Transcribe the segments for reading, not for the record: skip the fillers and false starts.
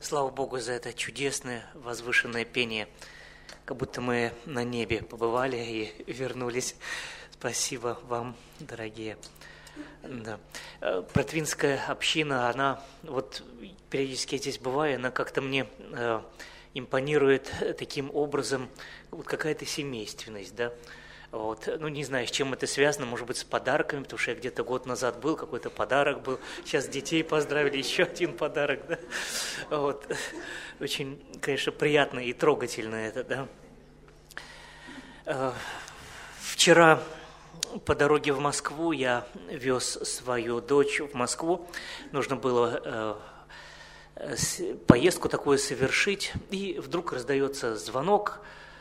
Слава Богу за это чудесное, возвышенное пение. Как будто мы на небе побывали и вернулись. Спасибо вам, дорогие. Да. Протвинская община, она, вот периодически я здесь бываю, она как-то мне импонирует таким образом, вот какая-то семейственность, да. Вот. Ну, не знаю, с чем это связано, может быть, с подарками, потому что я где-то год назад был, какой-то подарок был, сейчас детей поздравили, еще один подарок, да. Вот. Очень, конечно, приятно и трогательно это, да. Вчера по дороге в Москву я вез свою дочь в Москву, нужно было поездку такую совершить, и вдруг раздается звонок.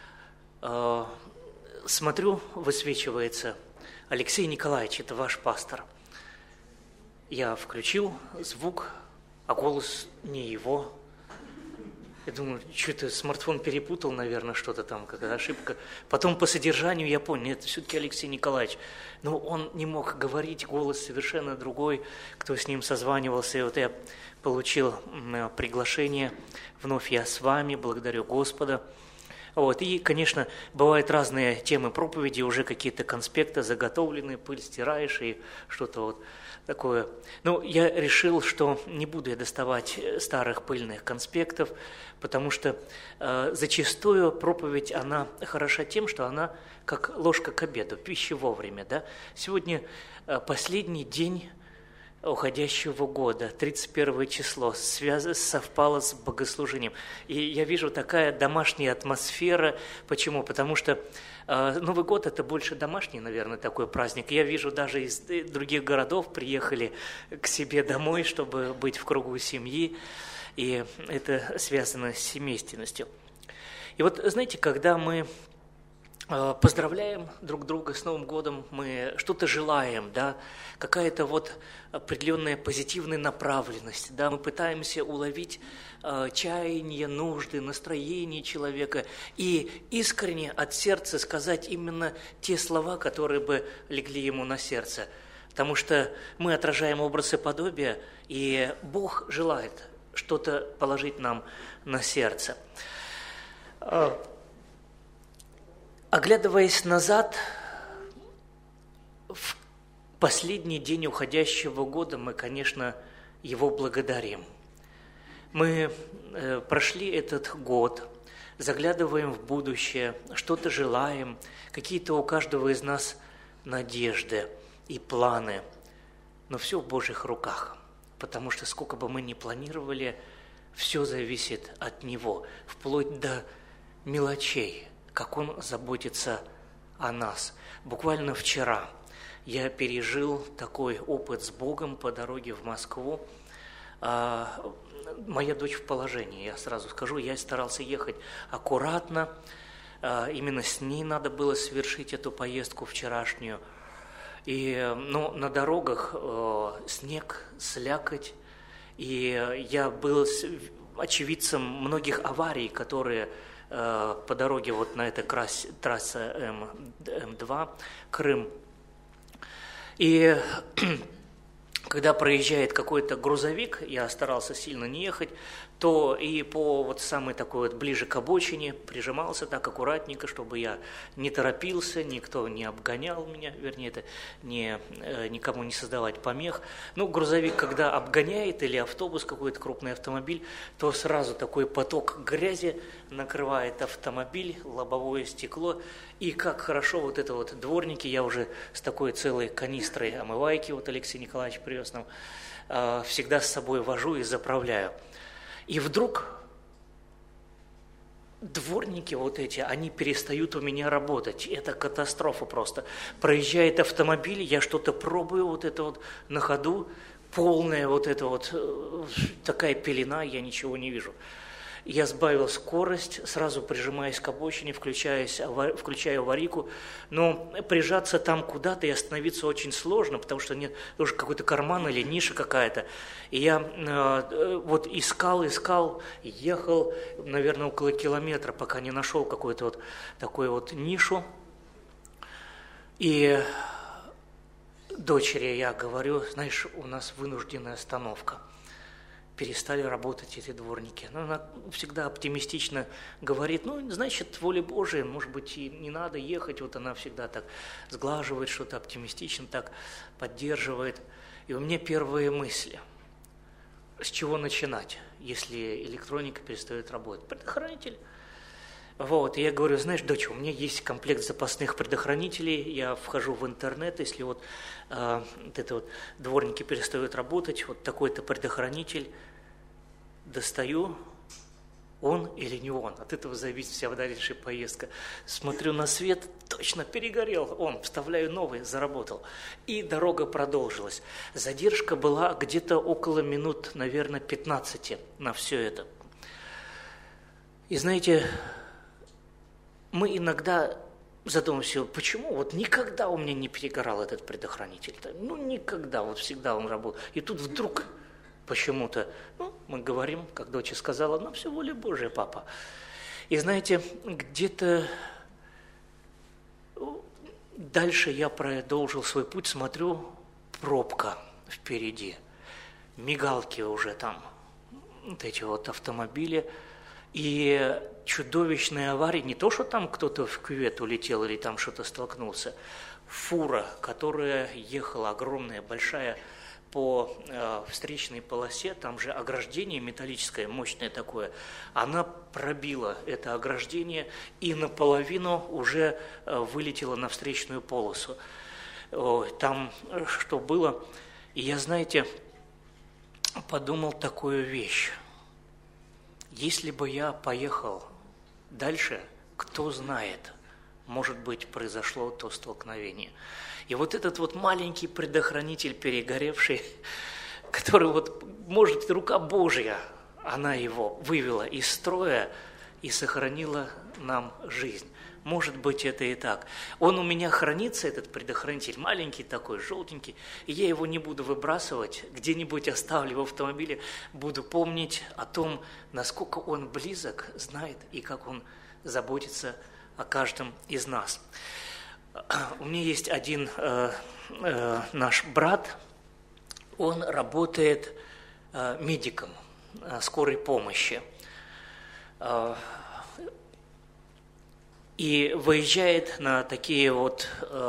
Смотрю, высвечивается: Алексей Николаевич, это ваш пастор. Я включил звук, а голос не его. Я думаю, что-то смартфон перепутал, наверное, что-то там, какая-то ошибка. Потом по содержанию я понял, это все-таки Алексей Николаевич. Но он не мог говорить, голос совершенно другой, кто с ним созванивался. И вот я получил приглашение, вновь я с вами, благодарю Господа. Вот. И, конечно, бывают разные темы проповеди, уже какие-то конспекты заготовленные, пыль стираешь и что-то вот такое. Ну, я решил, что не буду я доставать старых пыльных конспектов, потому что зачастую проповедь, она хороша тем, что она как ложка к обеду, пища вовремя. Да? Сегодня последний день уходящего года, 31 число, совпало с богослужением. И я вижу такая домашняя атмосфера. Почему? Потому что Новый год – это больше домашний, наверное, такой праздник. Я вижу, даже из других городов приехали к себе домой, чтобы быть в кругу семьи. И это связано с семейственностью. И вот, знаете, когда мы поздравляем друг друга с Новым годом, мы что-то желаем, да, какая-то вот определенная позитивная направленность, да, мы пытаемся уловить чаяния, нужды, настроение человека и искренне от сердца сказать именно те слова, которые бы легли ему на сердце, потому что мы отражаем образ и подобие, и Бог желает что-то положить нам на сердце. Оглядываясь назад, в последний день уходящего года мы, конечно, его благодарим. Мы прошли этот год, заглядываем в будущее, что-то желаем, какие-то у каждого из нас надежды и планы, но все в Божьих руках, потому что сколько бы мы ни планировали, все зависит от Него, вплоть до мелочей, как Он заботится о нас. Буквально вчера я пережил такой опыт с Богом по дороге в Москву. Моя дочь в положении, я сразу скажу, я старался ехать аккуратно. Именно с ней надо было совершить эту поездку вчерашнюю. Но на дорогах снег, слякоть, и я был очевидцем многих аварий, которые по дороге вот на этой трассе М2, Крым. И когда проезжает какой-то грузовик, я старался сильно не ехать, то и по вот самой такой вот ближе к обочине прижимался так аккуратненько, чтобы я не торопился, никто не обгонял меня, вернее, это никому не создавать помех. Ну, грузовик, когда обгоняет, или автобус, какой-то крупный автомобиль, то сразу такой поток грязи накрывает автомобиль, лобовое стекло, и как хорошо вот это вот дворники, я уже с такой целой канистрой омывайки, вот Алексей Николаевич привез нам, всегда с собой вожу и заправляю. И вдруг дворники вот эти, они перестают у меня работать. Это катастрофа просто. Проезжает автомобиль, я что-то пробую, вот это вот на ходу, полная вот эта вот такая пелена, я ничего не вижу. Я сбавил скорость, сразу прижимаясь к обочине, включаю аварийку, но прижаться там куда-то и остановиться очень сложно, потому что нет, уже какой-то карман или ниша какая-то. И я вот искал, ехал, наверное, около километра, пока не нашел какую-то вот такую вот нишу. И дочери я говорю: знаешь, у нас вынужденная остановка. перестали работать эти дворники. Но она всегда оптимистично говорит, значит, воля Божия, может быть, и не надо ехать. Вот она всегда так сглаживает что-то оптимистично, так поддерживает. И у меня первые мысли. С чего начинать, если электроника перестает работать? Предохранитель. Вот, и я говорю, знаешь, дочь, у меня есть комплект запасных предохранителей, я вхожу в интернет, если дворники перестают работать, вот такой-то предохранитель, достаю, он или не он, от этого зависит вся дальнейшая поездка. Смотрю на свет, точно перегорел он, вставляю новый, заработал. И дорога продолжилась. Задержка была где-то около минут, наверное, 15 на все это. И знаете, мы иногда задумываемся, почему вот никогда у меня не перегорал этот предохранитель. Никогда, вот всегда он работал. И тут вдруг почему-то, мы говорим, как дочь сказала, все воля Божия, папа. И знаете, где-то дальше я продолжил свой путь, смотрю, пробка впереди, мигалки уже там, вот эти вот автомобили. И чудовищная авария, не то, что там кто-то в кювет улетел или там что-то столкнулся, фура, которая ехала огромная, большая, по встречной полосе, там же ограждение металлическое, мощное такое, она пробила это ограждение и наполовину уже вылетела на встречную полосу. Там что было, и я, знаете, подумал такую вещь. Если бы я поехал дальше, кто знает, может быть, произошло то столкновение. И вот этот вот маленький предохранитель перегоревший, который может, рука Божья, она его вывела из строя и сохранила нам жизнь. Может быть, это и так. Он у меня хранится, этот предохранитель, маленький такой, желтенький, и я его не буду выбрасывать, где-нибудь оставлю в автомобиле, буду помнить о том, насколько он близок, знает и как он заботится о каждом из нас. У меня есть один наш брат, он работает медиком скорой помощи. И выезжает на такие вот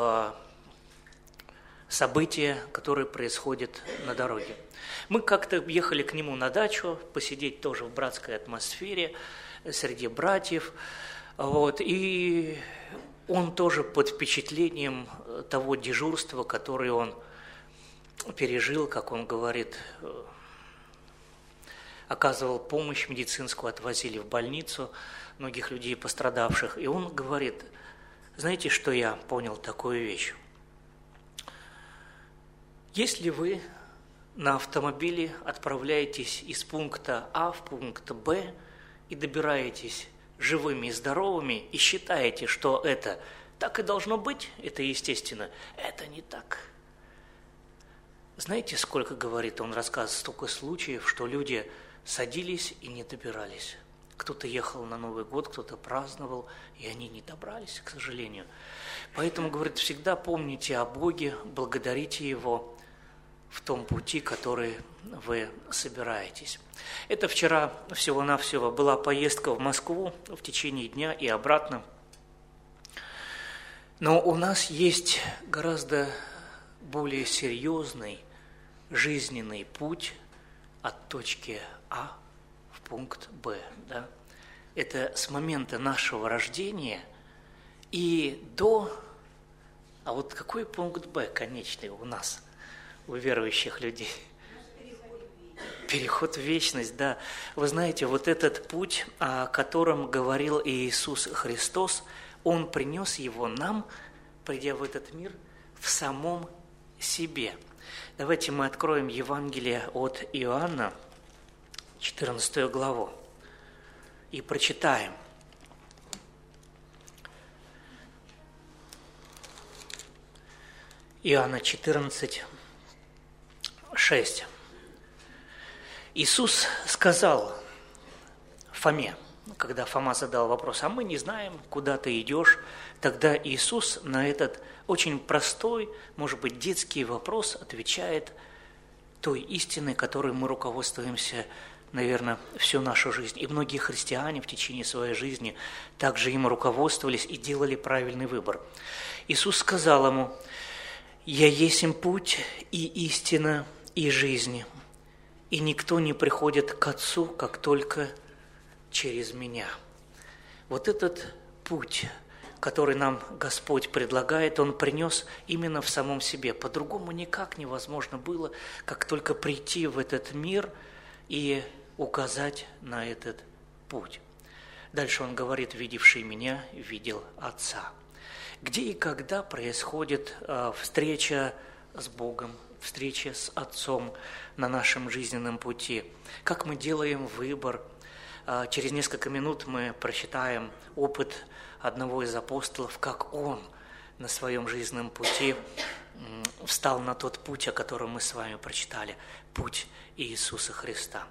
события, которые происходят на дороге. Мы как-то ехали к нему на дачу, посидеть тоже в братской атмосфере, среди братьев. И он тоже под впечатлением того дежурства, которое он пережил, как он говорит, оказывал помощь медицинскую, отвозили в больницу многих людей пострадавших. И он говорит, знаете, что я понял такую вещь? Если вы на автомобиле отправляетесь из пункта А в пункт Б и добираетесь живыми и здоровыми, и считаете, что это так и должно быть, это естественно, это не так. Знаете, сколько, говорит, он рассказывает, столько случаев, что люди садились и не добирались. Кто-то ехал на Новый год, кто-то праздновал, и они не добрались, к сожалению. Поэтому, говорит, всегда помните о Боге, благодарите Его в том пути, который вы собираетесь. Это вчера всего-навсего была поездка в Москву в течение дня и обратно. Но у нас есть гораздо более серьезный жизненный путь от точки А в пункт Б. Да? Это с момента нашего рождения и до... А вот какой пункт Б конечный у нас, у верующих людей? Переход в вечность, да. Вы знаете, вот этот путь, о котором говорил Иисус Христос, Он принес его нам, придя в этот мир, в самом себе. Давайте мы откроем Евангелие от Иоанна, 14 главу, и прочитаем. Иоанна 14, 6. Иисус сказал Фоме, когда Фома задал вопрос, а мы не знаем, куда ты идешь, тогда Иисус на этот очень простой, может быть, детский вопрос отвечает, той истиной, которой мы руководствуемся, наверное, всю нашу жизнь. И многие христиане в течение своей жизни также им руководствовались и делали правильный выбор. Иисус сказал ему: «Я есть путь и истина и жизнь, и никто не приходит к Отцу, как только через Меня». Вот этот путь, который нам Господь предлагает, Он принес именно в самом себе. По-другому никак невозможно было, как только прийти в этот мир и указать на этот путь. Дальше Он говорит: «Видевший Меня, видел Отца». Где и когда происходит встреча с Богом, встреча с Отцом на нашем жизненном пути? Как мы делаем выбор? Через несколько минут мы прочитаем опыт одного из апостолов, как он на своем жизненном пути встал на тот путь, о котором мы с вами прочитали, путь Иисуса Христа.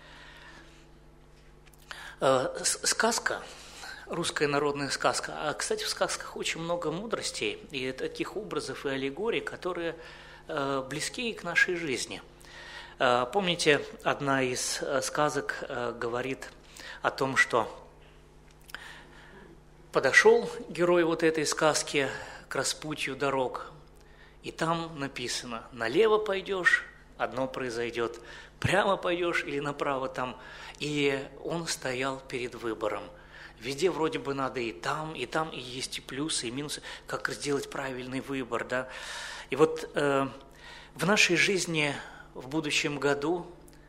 Сказка, русская народная сказка. А, кстати, в сказках очень много мудростей и таких образов и аллегорий, которые близки к нашей жизни. Помните, одна из сказок говорит о том, что подошел герой вот этой сказки к распутью дорог, и там написано: налево пойдешь, одно произойдет, прямо пойдешь или направо там. И он стоял перед выбором. Везде вроде бы надо и там, и есть и плюсы, и минусы, как сделать правильный выбор, да. И вот в нашей жизни в будущем году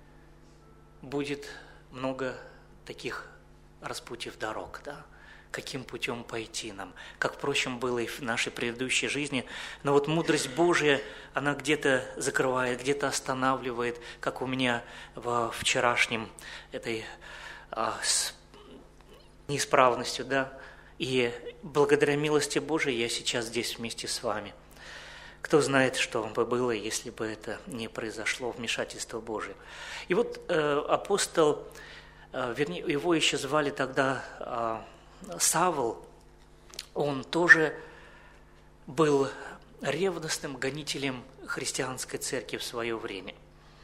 будет много таких распутьев дорог, да, каким путем пойти нам, как, впрочем, было и в нашей предыдущей жизни. Но вот мудрость Божия, она где-то закрывает, где-то останавливает, как у меня во вчерашнем этой с неисправностью, да, и благодаря милости Божией я сейчас здесь вместе с вами. Кто знает, что бы было, если бы это не произошло, вмешательство Божие. И вот апостол, вернее, его еще звали тогда Савл, он тоже был ревностным гонителем христианской церкви в свое время.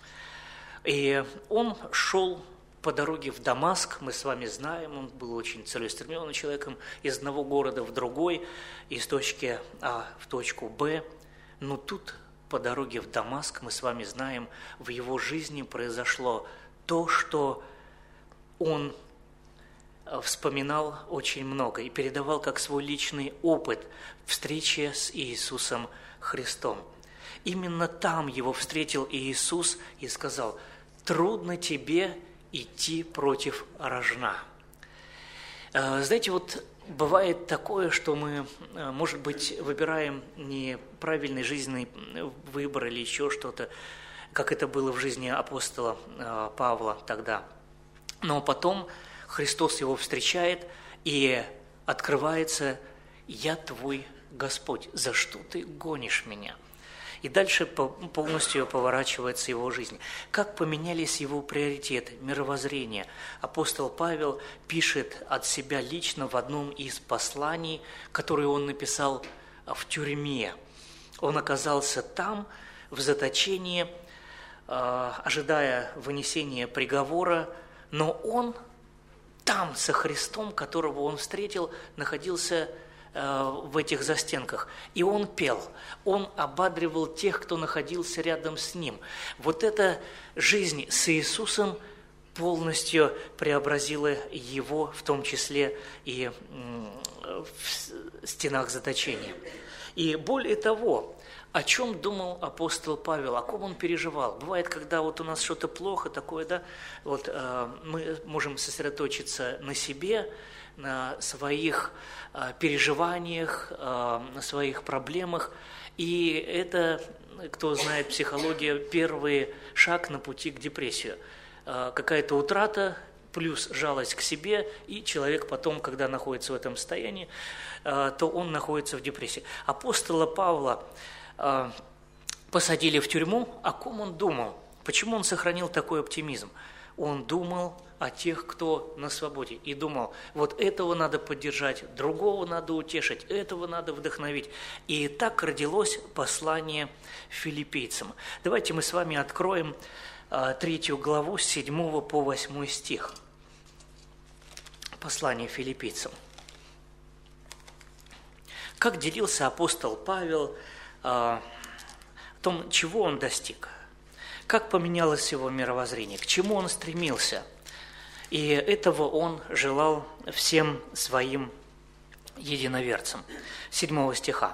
И он шел по дороге в Дамаск, мы с вами знаем, он был очень целеустремленным человеком, из одного города в другой, из точки А в точку Б. Но тут, по дороге в Дамаск, мы с вами знаем, в его жизни произошло то, что он вспоминал очень много и передавал как свой личный опыт встречи с Иисусом Христом. Именно там его встретил Иисус и сказал: «Трудно тебе идти против рожна». Знаете, вот бывает такое, что мы, может быть, выбираем неправильный жизненный выбор или еще что-то, как это было в жизни апостола Павла тогда. Но потом Христос его встречает и открывается: «Я твой Господь, за что ты гонишь меня?» И дальше полностью поворачивается его жизнь. Как поменялись его приоритеты, мировоззрение. Апостол Павел пишет от себя лично в одном из посланий, которые он написал в тюрьме. Он оказался там, в заточении, ожидая вынесения приговора, но он там со Христом, которого он встретил, находился в этих застенках. И он пел, он ободривал тех, кто находился рядом с ним. Вот эта жизнь с Иисусом полностью преобразила его, в том числе и в стенах заточения. И более того, о чем думал апостол Павел, о ком он переживал? Бывает, когда вот у нас что-то плохо такое, да, вот мы можем сосредоточиться на себе, на своих переживаниях, на своих проблемах. И это, кто знает психологию, первый шаг на пути к депрессии. Какая-то утрата плюс жалость к себе, и человек потом, когда находится в этом состоянии, то он находится в депрессии. Апостола Павла посадили в тюрьму, о ком он думал? Почему он сохранил такой оптимизм? он думал о тех, кто на свободе. И думал, вот этого надо поддержать, другого надо утешить, этого надо вдохновить. И так родилось послание филиппийцам. Давайте мы с вами откроем 3 главу с 7 по 8 стих. Послание филиппийцам. Как делился апостол Павел о том, чего он достиг, как поменялось его мировоззрение, к чему он стремился. И этого он желал всем своим единоверцам. 7 стиха.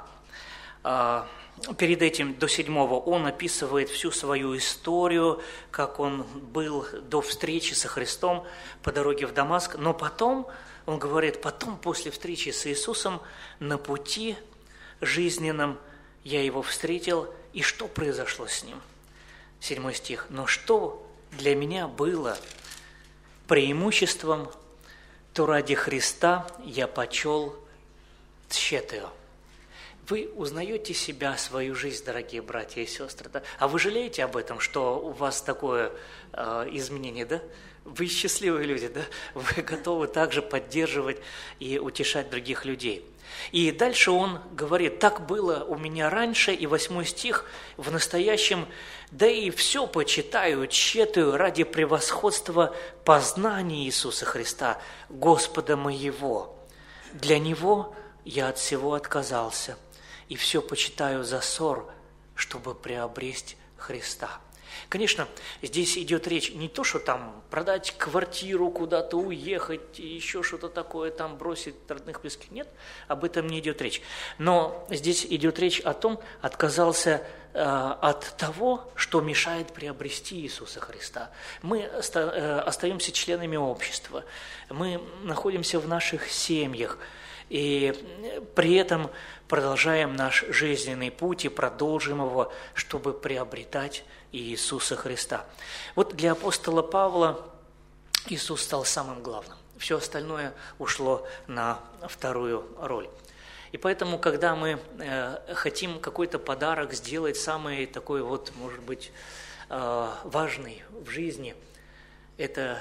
Перед этим, до 7 он описывает всю свою историю, как он был до встречи со Христом по дороге в Дамаск. Но потом, он говорит, потом, после встречи с Иисусом, на пути жизненном я его встретил, и что произошло с ним? 7 стих. «Но что для меня было преимуществом, то ради Христа я почел тщетою». Вы узнаете себя, свою жизнь, дорогие братья и сестры, да? А вы жалеете об этом, что у вас такое изменение, да? Вы счастливые люди, да? Вы готовы также поддерживать и утешать других людей. И дальше он говорит, так было у меня раньше, и 8 стих, в настоящем, да и все почитаю тщетую ради превосходства познания Иисуса Христа, Господа моего. Для Него я от всего отказался, и все почитаю за ссор, чтобы приобрести Христа. Конечно, здесь идет речь не то, что там продать квартиру, куда-то уехать, еще что-то такое, там бросить родных, близких. Нет, об этом не идет речь. Но здесь идет речь о том, отказался от того, что мешает приобрести Иисуса Христа. Мы остаемся членами общества, мы находимся в наших семьях, и при этом продолжаем наш жизненный путь и продолжим его, чтобы приобретать Иисуса Христа. Вот для апостола Павла Иисус стал самым главным. Все остальное ушло на вторую роль. И поэтому, когда мы хотим какой-то подарок сделать, самый такой вот, может быть, важный в жизни, это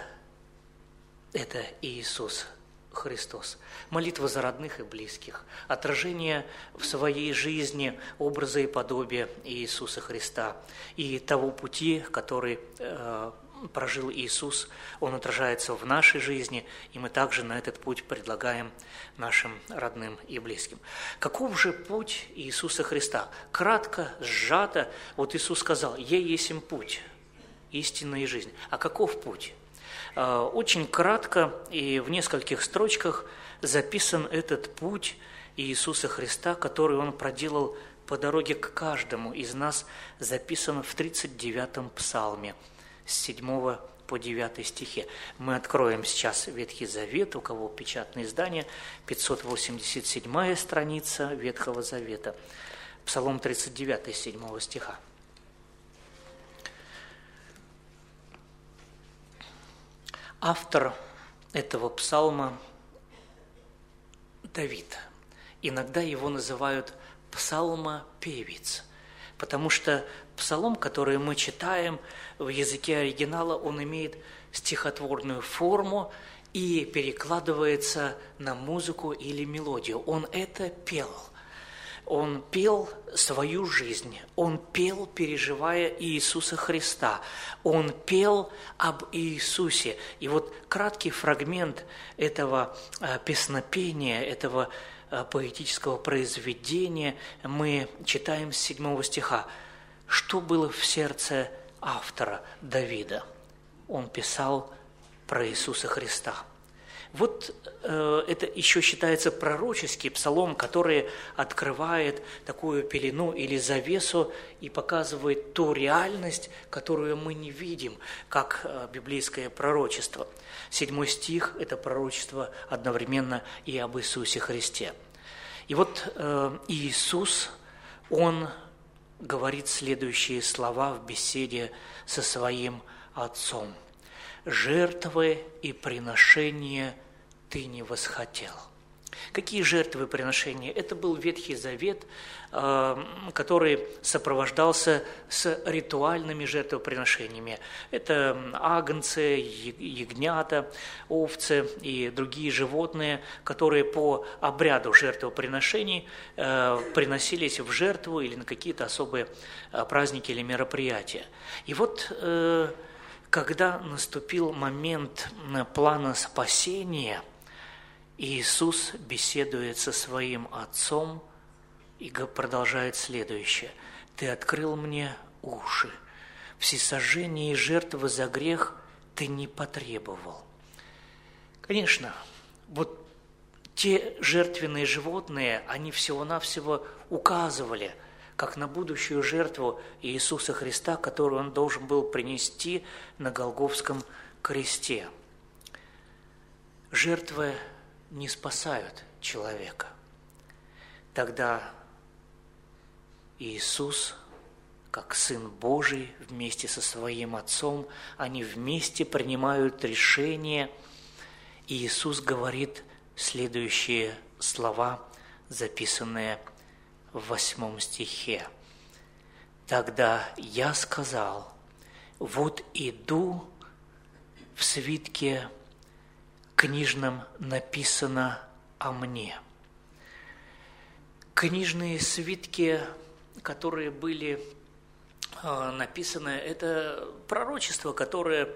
Иисус Христос. Молитва за родных и близких, отражение в своей жизни образа и подобия Иисуса Христа и того пути, который прожил Иисус, он отражается в нашей жизни, и мы также на этот путь предлагаем нашим родным и близким. Каков же путь Иисуса Христа? Кратко, сжато, вот Иисус сказал, «Я есмь путь, истина и жизнь». А каков путь? Очень кратко и в нескольких строчках записан этот путь Иисуса Христа, который Он проделал по дороге к каждому из нас, записан в 39-м псалме с 7 по 9 стихе. Мы откроем сейчас Ветхий Завет, у кого печатное издание, 587 страница Ветхого Завета, Псалом 39, 7 стиха. Автор этого псалма Давид. Иногда его называют псалмопевец, потому что псалом, который мы читаем в языке оригинала, он имеет стихотворную форму и перекладывается на музыку или мелодию. Он это пел. Он пел свою жизнь, он пел, переживая Иисуса Христа, он пел об Иисусе. И вот краткий фрагмент этого песнопения, этого поэтического произведения мы читаем с 7 стиха. Что было в сердце автора Давида? Он писал про Иисуса Христа. Вот это еще считается пророческий псалом, который открывает такую пелену или завесу и показывает ту реальность, которую мы не видим, как библейское пророчество. 7 стих – это пророчество одновременно и об Иисусе Христе. И вот Иисус, Он говорит следующие слова в беседе со Своим Отцом. «Жертвы и приношения Ты не восхотел». Какие жертвоприношения? Это был Ветхий Завет, который сопровождался с ритуальными жертвоприношениями. Это агнцы, ягнята, овцы и другие животные, которые по обряду жертвоприношений приносились в жертву или на какие-то особые праздники или мероприятия. И вот когда наступил момент плана спасения, Иисус беседует со своим Отцом и продолжает следующее. «Ты открыл мне уши, всесожжения и жертвы за грех ты не потребовал». Конечно, вот те жертвенные животные, они всего-навсего указывали, как на будущую жертву Иисуса Христа, которую Он должен был принести на Голгофском кресте. Жертвы не спасают человека. Тогда Иисус, как Сын Божий, вместе со своим Отцом, они вместе принимают решение, и Иисус говорит следующие слова, записанные в 8 стихе. «Тогда я сказал, вот иду, в свитке книжном написано о мне». Книжные свитки, которые были написаны, это пророчества, которые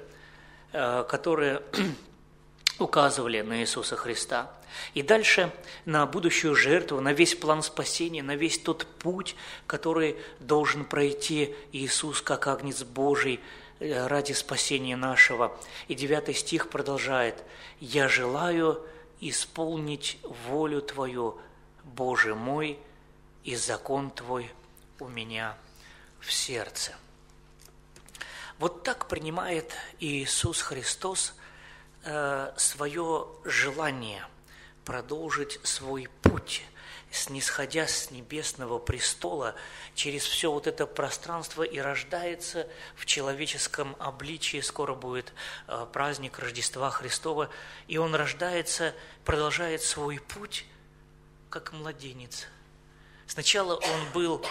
указывали на Иисуса Христа. И дальше на будущую жертву, на весь план спасения, на весь тот путь, который должен пройти Иисус как Агнец Божий ради спасения нашего. И 9 стих продолжает: «Я желаю исполнить волю Твою, Боже мой, и закон Твой у меня в сердце». Вот так принимает Иисус Христос свое желание продолжить свой путь, снисходя с небесного престола через все вот это пространство и рождается в человеческом обличии. Скоро будет праздник Рождества Христова, и Он рождается, продолжает свой путь, как младенец. Сначала Он был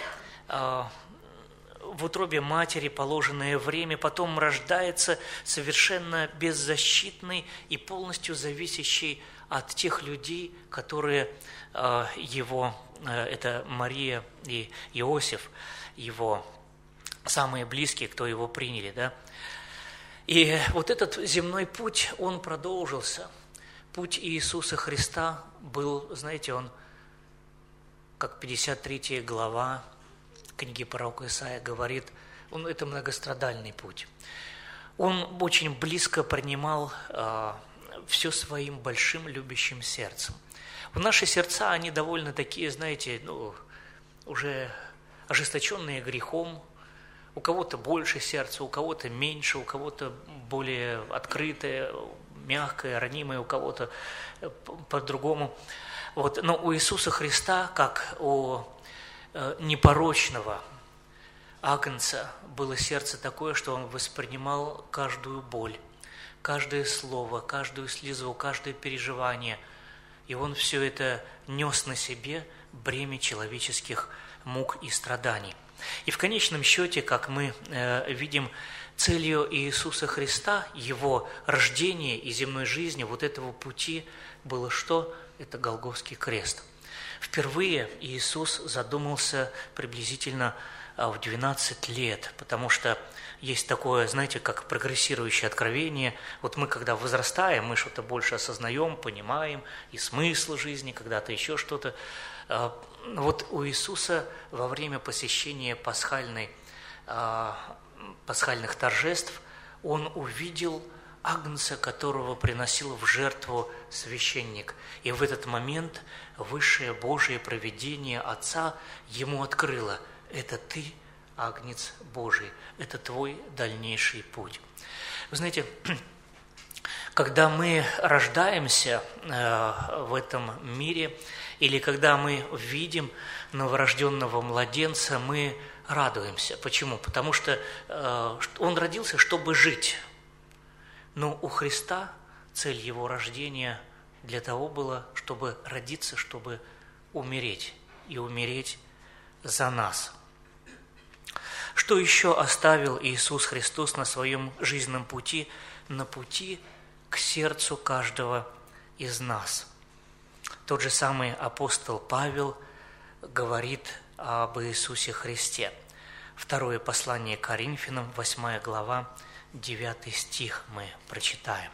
в утробе матери положенное время, потом рождается совершенно беззащитный и полностью зависящий от тех людей, которые его, это Мария и Иосиф, его самые близкие, кто его приняли, да. И вот этот земной путь, он продолжился. Путь Иисуса Христа был, знаете, он, как 53 глава книги пророка Исаия говорит, это многострадальный путь. Он очень близко принимал все своим большим любящим сердцем. Наши сердца, они довольно такие, знаете, уже ожесточенные грехом. У кого-то больше сердца, у кого-то меньше, у кого-то более открытое, мягкое, ранимое, у кого-то по-другому. Вот. Но у Иисуса Христа, как у непорочного агнца, было сердце такое, что Он воспринимал каждую боль, каждое слово, каждую слезу, каждое переживание. И Он все это нес на себе, бремя человеческих мук и страданий. И в конечном счете, как мы видим, целью Иисуса Христа, Его рождения и земной жизни, вот этого пути было что? Это Голгофский крест. Впервые Иисус задумался приблизительно в 12 лет, потому что есть такое, знаете, как прогрессирующее откровение. Вот мы, когда возрастаем, мы что-то больше осознаем, понимаем, и смысл жизни, когда-то еще что-то. Вот у Иисуса во время посещения пасхальных торжеств Он увидел агнца, которого приносил в жертву священник. И в этот момент высшее Божие провидение Отца ему открыло: это ты, Агнец Божий, это твой дальнейший путь. Вы знаете, когда мы рождаемся в этом мире, или когда мы видим новорожденного младенца, мы радуемся. Почему? Потому что он родился, чтобы жить. Но у Христа цель его рождения для того было, чтобы родиться, чтобы умереть, и умереть за нас. Что еще оставил Иисус Христос на своем жизненном пути, на пути к сердцу каждого из нас? Тот же самый апостол Павел говорит об Иисусе Христе. Второе послание к Коринфянам, 8 глава, 9 стих мы прочитаем.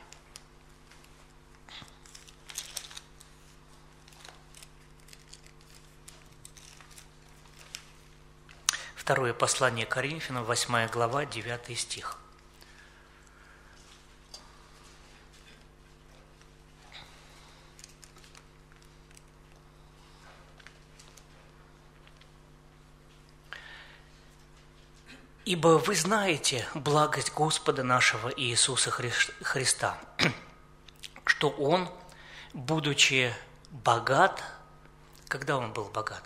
Второе послание к Коринфянам, 8 глава, 9 стих. «Ибо вы знаете благость Господа нашего Иисуса Христа, что Он, будучи богат, когда Он был богат?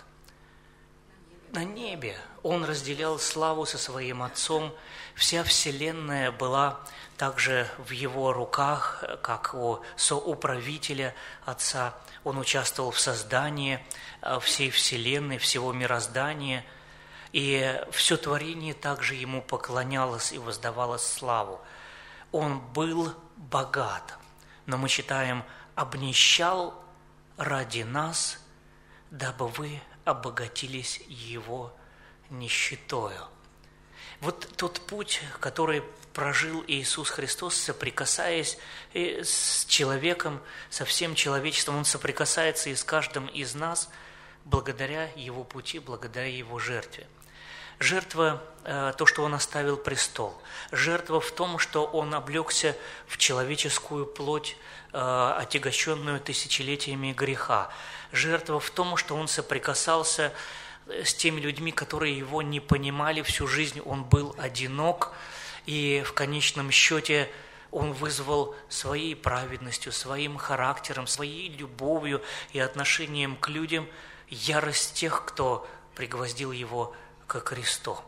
На небе Он разделял славу со Своим Отцом, вся вселенная была также в Его руках, как у соуправителя Отца. Он участвовал в создании всей вселенной, всего мироздания, и все творение также Ему поклонялось и воздавало славу. Он был богат, но мы читаем, обнищал ради нас, дабы вы обогатились Его нищетою». Вот тот путь, который прожил Иисус Христос, соприкасаясь с человеком, со всем человечеством, Он соприкасается и с каждым из нас благодаря Его пути, благодаря Его жертве. Жертва – то, что Он оставил престол. Жертва в том, что Он облегся в человеческую плоть, отягощенную тысячелетиями греха. Жертва в том, что Он соприкасался с теми людьми, которые Его не понимали всю жизнь. Он был одинок, и в конечном счете Он вызвал своей праведностью, своим характером, своей любовью и отношением к людям ярость тех, кто пригвоздил Его ко кресту.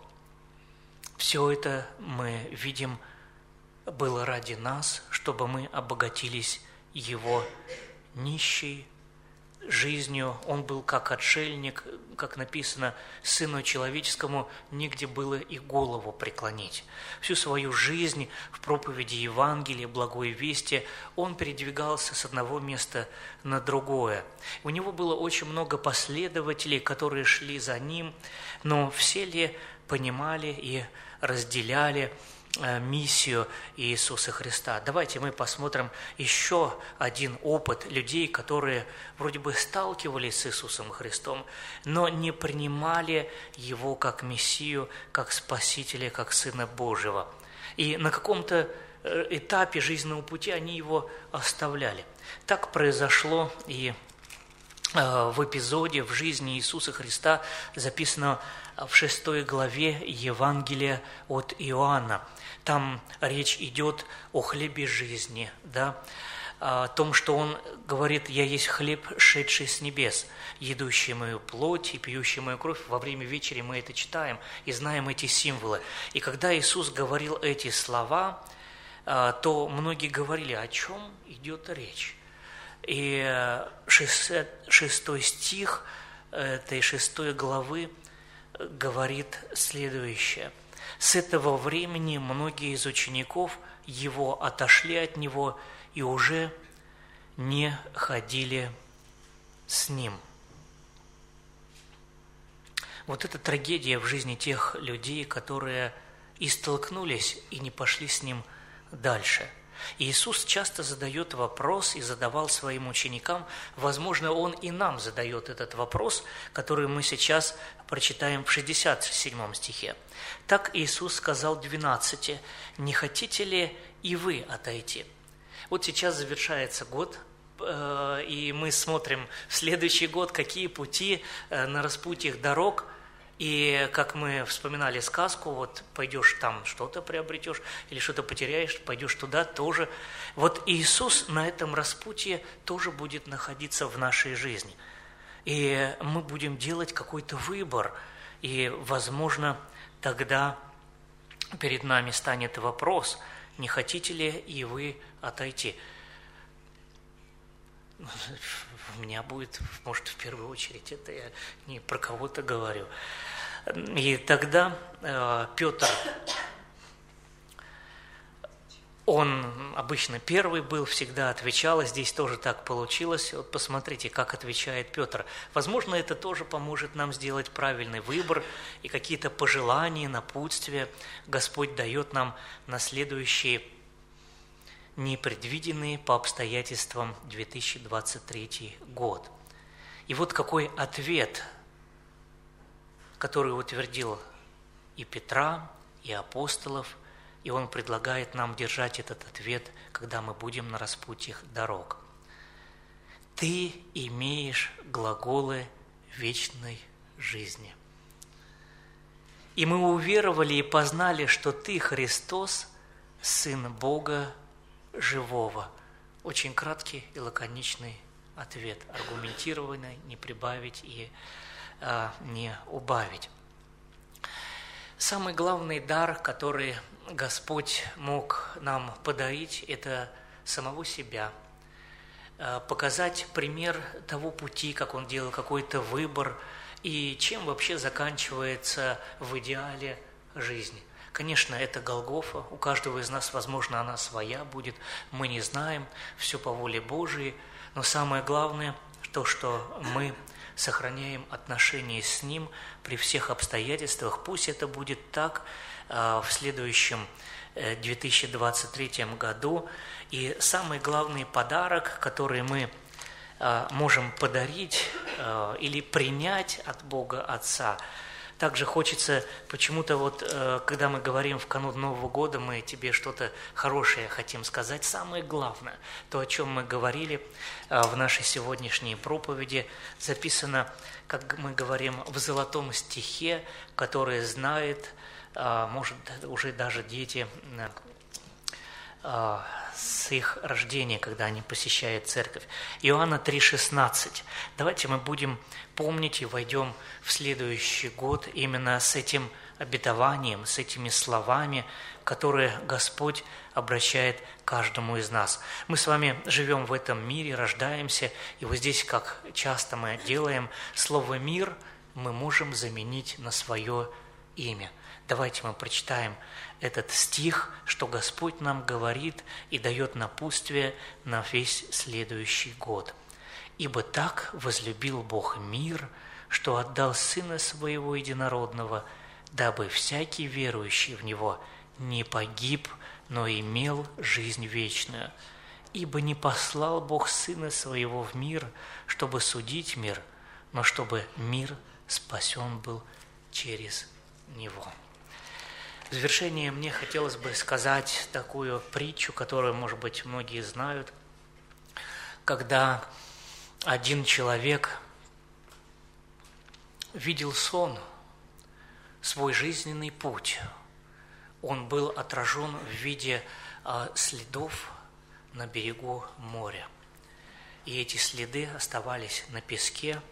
Все это мы видим было ради нас, чтобы мы обогатились Его нищей жизнью. Он был как отшельник, как написано, Сыну Человеческому негде было и голову преклонить. Всю свою жизнь в проповеди Евангелия, благой вести, Он передвигался с одного места на другое. У Него было очень много последователей, которые шли за Ним, но все ли понимали и разделяли миссию Иисуса Христа? Давайте мы посмотрим еще один опыт людей, которые вроде бы сталкивались с Иисусом Христом, но не принимали Его как Мессию, как Спасителя, как Сына Божьего. И на каком-то этапе жизненного пути они Его оставляли. Так произошло и в эпизоде в жизни Иисуса Христа, записано в 6 главе Евангелия от Иоанна. Там речь идет о хлебе жизни, да? О том, что Он говорит: «Я есть хлеб, шедший с небес, едущий мою плоть и пьющий мою кровь». Во время вечери мы это читаем и знаем эти символы. И когда Иисус говорил эти слова, то многие говорили: о чем идет речь? И 6 стих этой 6 главы говорит следующее: «С этого времени многие из учеников Его отошли от Него и уже не ходили с Ним». Вот это трагедия в жизни тех людей, которые и столкнулись, и не пошли с Ним дальше. И Иисус часто задает вопрос и задавал своим ученикам, возможно, Он и нам задает этот вопрос, который мы сейчас прочитаем в 67 стихе. «Так Иисус сказал 12: не хотите ли и вы отойти?» Вот сейчас завершается год, и мы смотрим в следующий год, какие пути на распутьях дорог. И как мы вспоминали сказку, вот пойдешь там что-то приобретешь или что-то потеряешь, пойдешь туда тоже. Вот Иисус на этом распутье тоже будет находиться в нашей жизни. И мы будем делать какой-то выбор. И, возможно, тогда перед нами станет вопрос: не хотите ли и вы отойти? У меня будет, может, в первую очередь, это я не про кого-то говорю. И тогда Петр, он обычно первый был, всегда отвечал, и здесь тоже так получилось. Вот посмотрите, как отвечает Петр. Возможно, это тоже поможет нам сделать правильный выбор, и какие-то пожелания, напутствия Господь дает нам на следующие непредвиденные по обстоятельствам 2023 год. И вот какой ответ, который утвердил и Петра, и апостолов, и он предлагает нам держать этот ответ, когда мы будем на распутьях дорог. Ты имеешь глаголы вечной жизни. И мы уверовали и познали, что Ты, Христос, Сын Бога живого. Очень краткий и лаконичный ответ, аргументированный, не прибавить и не убавить. Самый главный дар, который Господь мог нам подарить, это самого себя, показать пример того пути, как Он делал какой-то выбор, и чем вообще заканчивается в идеале жизнь. Конечно, это Голгофа, у каждого из нас, возможно, она своя будет, мы не знаем, все по воле Божией, но самое главное, то, что мы сохраняем отношения с Ним при всех обстоятельствах. Пусть это будет так в следующем 2023 году. И самый главный подарок, который мы можем подарить или принять от Бога Отца. Также хочется почему-то вот, когда мы говорим в канун Нового года, мы тебе что-то хорошее хотим сказать. Самое главное, то, о чем мы говорили в нашей сегодняшней проповеди, записано, как мы говорим, в золотом стихе, который знает, может, уже даже дети с их рождения, когда они посещают церковь. Иоанна 3,16. Давайте мы будем помнить и войдем в следующий год именно с этим обетованием, с этими словами, которые Господь обращает каждому из нас. Мы с вами живем в этом мире, рождаемся, и вот здесь, как часто мы делаем, слово «мир» мы можем заменить на свое имя. Давайте мы прочитаем этот стих, что Господь нам говорит и дает напутствие на весь следующий год. «Ибо так возлюбил Бог мир, что отдал Сына Своего Единородного, дабы всякий верующий в Него не погиб, но имел жизнь вечную. Ибо не послал Бог Сына Своего в мир, чтобы судить мир, но чтобы мир спасен был через Него». В завершение мне хотелось бы сказать такую притчу, которую, может быть, многие знают, когда один человек видел сон, свой жизненный путь. Он был отражен в виде следов на берегу моря. И эти следы оставались на песке.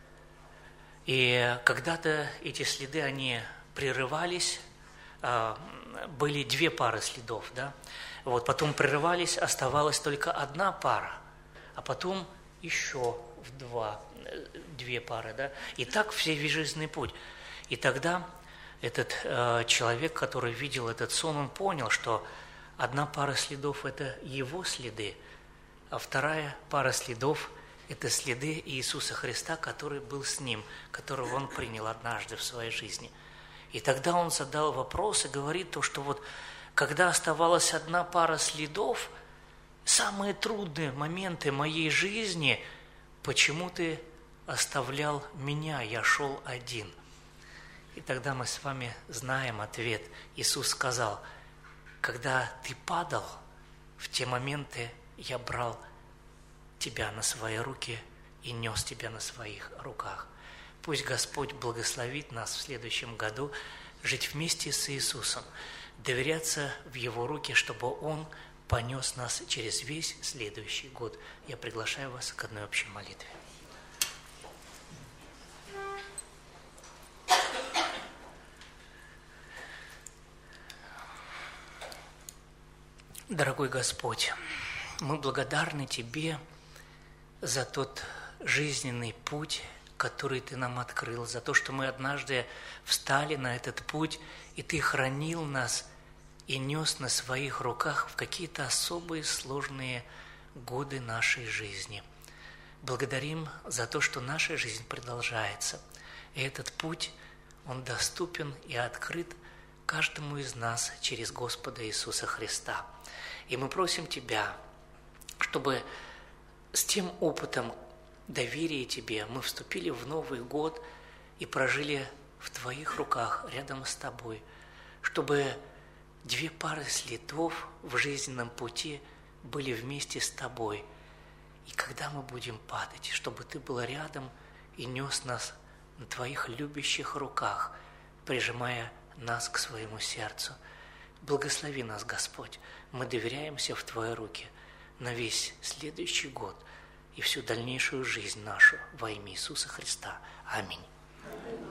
И когда-то эти следы, они прерывались, были две пары следов, да? Вот, потом прерывались, оставалась только одна пара, а потом еще две пары, да? И так весь жизненный путь. И тогда этот человек, который видел этот сон, он понял, что одна пара следов – это его следы, а вторая пара следов – это следы Иисуса Христа, который был с ним, которого он принял однажды в своей жизни. И тогда он задал вопрос и говорит то, что вот когда оставалась одна пара следов, самые трудные моменты моей жизни, почему ты оставлял меня, я шел один? И тогда мы с вами знаем ответ. Иисус сказал: когда ты падал, в те моменты я брал тебя на свои руки и нес тебя на своих руках. Пусть Господь благословит нас в следующем году жить вместе с Иисусом, доверяться в Его руки, чтобы Он понес нас через весь следующий год. Я приглашаю вас к одной общей молитве. Дорогой Господь, мы благодарны Тебе за тот жизненный путь, который Ты нам открыл, за то, что мы однажды встали на этот путь, и Ты хранил нас и нес на своих руках в какие-то особые сложные годы нашей жизни. Благодарим за то, что наша жизнь продолжается, и этот путь, он доступен и открыт каждому из нас через Господа Иисуса Христа. И мы просим Тебя, чтобы с тем опытом доверия Тебе мы вступили в Новый год и прожили в Твоих руках рядом с Тобой, чтобы 2 пары следов в жизненном пути были вместе с Тобой. И когда мы будем падать, чтобы Ты был рядом и нес нас на Твоих любящих руках, прижимая нас к своему сердцу. Благослови нас, Господь, мы доверяемся в Твои руки на весь следующий год и всю дальнейшую жизнь нашу во имя Иисуса Христа. Аминь.